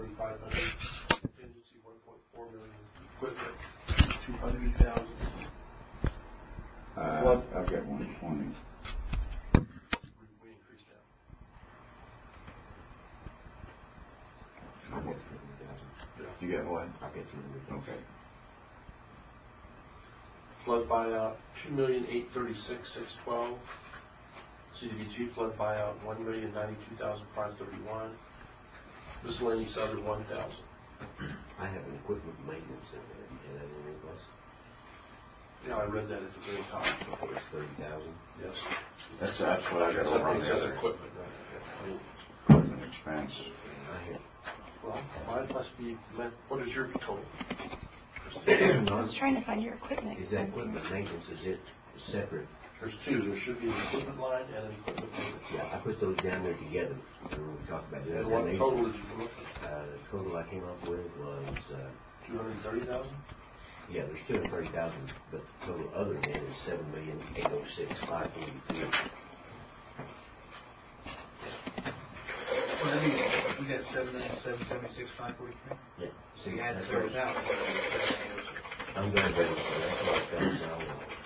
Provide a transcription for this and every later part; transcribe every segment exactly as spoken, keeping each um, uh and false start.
twenty-five hundred. Contingency one point four million. Equipment two hundred thousand. Uh, Flood. I've got one twenty. We, we increased that. You got what? I'll get you the Okay. Flood buyout two million eight thirty six six twelve. C D B G flood buyout one million ninety two thousand five thirty one. Miscellaneous other one thousand. I have an equipment maintenance in there. Do you have that in your plus? Yeah, I read that at the very top. It's thirty thousand. Yes. That's that's what I got over on It the says other equipment, right? equipment expense. I have. Well, mine must be. What is your total? I was trying to find your equipment. Is that equipment maintenance? Is it separate? There's two. There should be an equipment line and an equipment maintenance. Yeah, I put those down there together. When we talked about that. And what total did you come up with? Uh, the total I came up with was. Uh, Two hundred thirty thousand. Yeah, there's two hundred thirty thousand, but the total other than is seven million eight hundred six five forty three. Well, that means we got seven million seven seventy six five forty three. Yeah. So you had that's thirty right. thousand. I'm glad that was that's what I found out.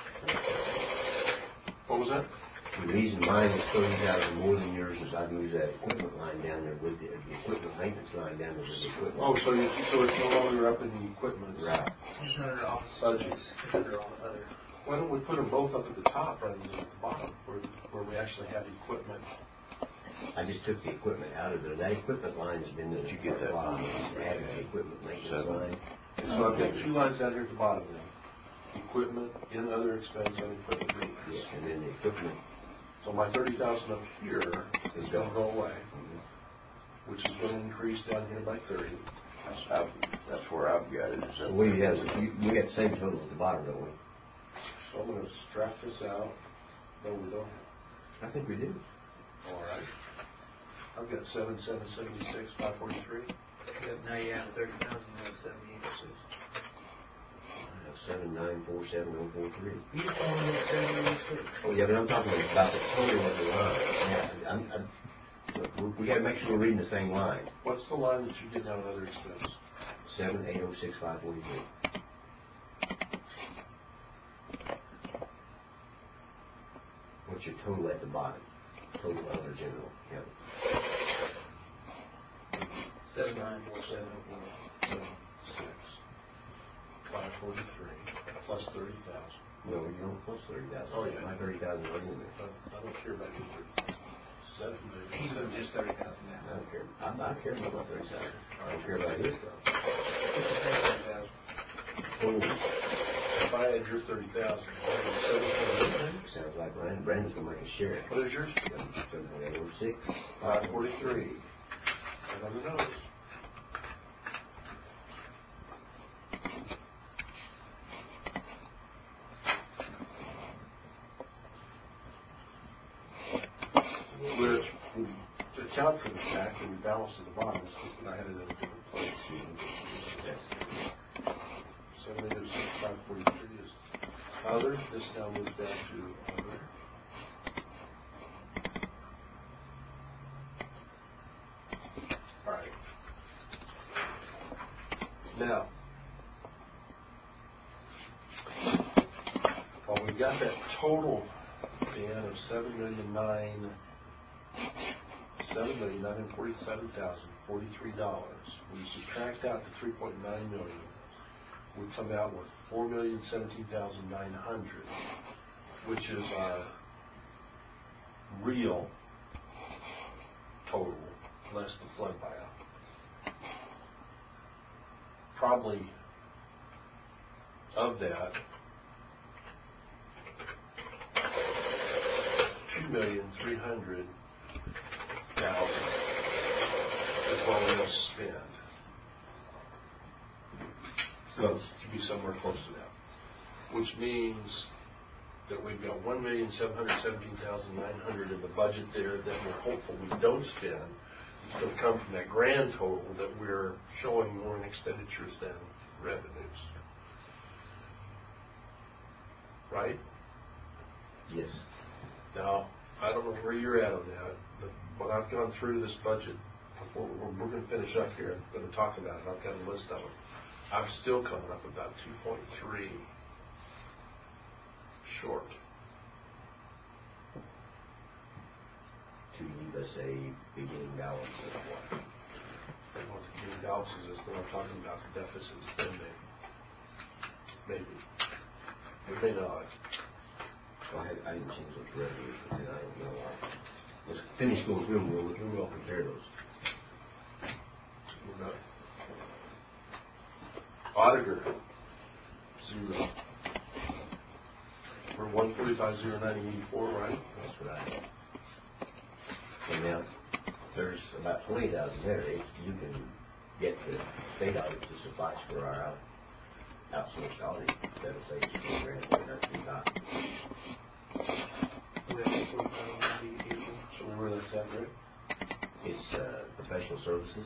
What was that? The reason mine is thirty thousand more than yours is I moved that equipment line down there with the, the equipment maintenance line down there with the equipment. Oh, so you, so it's no longer up in the equipment. Right. It's under office Budgets. It's under all other. Why don't we put them both up at the top rather than at the bottom, where where we actually have equipment? I just took the equipment out of there. That equipment line has been there. Did you get that? while. I just added the equipment maintenance Seven. line. So I've got two lines down here at the bottom then. Equipment in other expense and equipment maintenance. Yes, and then the equipment. So my thirty thousand up here is going to go away, Mhm. which is going to increase down here by thirty. That's how, that's where I've got it. Is So up we there. have we, we got the same total at the bottom, don't we? So I'm going to draft this out. No, we don't. I think we do. All right. I've got seven seven seventy six five forty three. Yep, now you have thirty thousand, you have seventy eight oh six. Seven nine four seven oh four three. You just told me that seventy eight oh six. Oh yeah, but I'm talking about the total of the line. Yeah, I'm, I'm, look, we, we got to make sure we're reading the same line. What's the line that you get out of other expense? Seven eight oh six five forty three. What's your total at the bottom? Total other general. Yeah. Seven nine four seven oh four. Seven six five forty three plus thirty thousand. No, you don't plus thirty thousand. Oh, yeah. My thirty thousand right in there. I, I don't care about your thirty thousand. Seven million. He's seven. just thirty thousand I now. don't care. I, I care about my thirty thousand. I don't care about his stuff. It's the same thirty thousand. Total. If I had your thirty thousand, seven million. Sounds like Brandon. Brandon's gonna make a share. What is yours? Seven eight oh six. Five forty three. Right on the nose. Which would account for the fact that we balance at the bottom, it's just that I had it in a different place. Seven eight oh six five forty three is other. This now moves down to other. All right. Now, well, we've got that total, Dan, of seven million nine, seven million nine hundred forty-seven thousand forty-tee dollars. We subtract out the three point nine million. We come out with four million seventeen thousand nine hundred, which is our real total less the flood buyout. Probably of that, two million three hundred thousand is what we're going to spend. So it should be somewhere close to that, which means that we've got one million seven hundred seventeen thousand nine hundred in the budget there that we're hopeful we don't spend. It's going to come from that grand total that we're showing more in expenditures than revenues. Right? Yes. Now, I don't know where you're at on that, but when I've gone through this budget We're, we're we're gonna finish up here, I'm gonna talk about it, I've got a list of them. I'm still coming up about two point three short. To leave us a beginning balance of what? I don't know what the beginning balance is, but I'm talking about the deficit spending. Maybe. We may not. Well, I, I didn't change those revenues, but then I don't know. Let's finish going through them, we'll, we'll compare those. We're not. Auditor, zero. We're one forty-five, zero, ninety, eighty-four, right? That's what I have. And now, there's about twenty thousand there, if you can get the state audit to suffice for our out, outsourced audit, that'll save us four grand, that's too high. We have forty-five, ninety, eighty. So we were at that, right? It's, uh, professional services.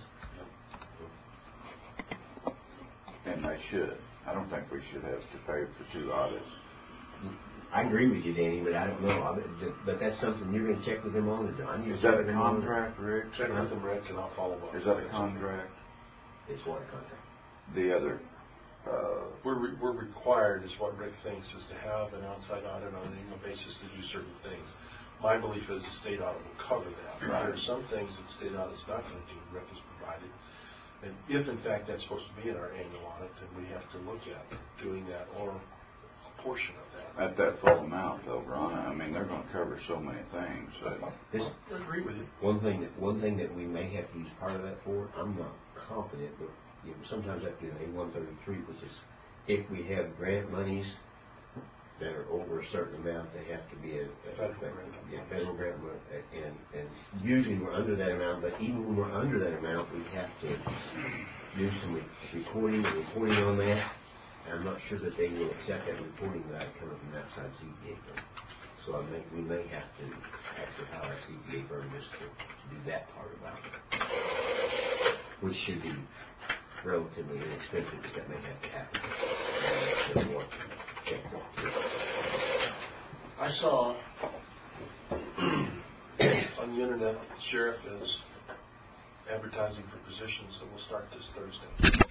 And they should. I don't think we should have to pay for two audits. I agree with you, Danny, but I don't know, I, but, but that's something you're gonna check with them on, or John? You're Is that a checking them on? contract, Rick? Check with them, Rick, and I'll follow up. Is that a contract? It's what contract? The other, uh, We're, re- we're required, is what Rick thinks, is to have an outside audit on an annual basis to do certain things. My belief is the state audit will cover that. Right. There are some things that state audit's not going to do, Rick has provided. And if in fact that's supposed to be in our annual audit, then we have to look at doing that or a portion of that. at that full amount though, Ron, I mean, they're gonna cover so many things. Uh, This, I agree with you. one thing that, one thing that we may have to use part of that for, I'm not confident, but, you know, sometimes I have to do an A one thirty-three, which is, if we have grant monies that are over a certain amount, they have to be a, a Federal grant. yeah, federal grant money, and, and usually we're under that amount, but even when we're under that amount, we have to do some re- recording, reporting on that. And I'm not sure that they will accept that reporting without coming from outside C P A firm. So I think we may have to actually hire a C P A firm just to, to do that part about it, which should be relatively inexpensive, but that may have to happen. And more check that. I saw on the internet, the sheriff is advertising for positions that will start this Thursday.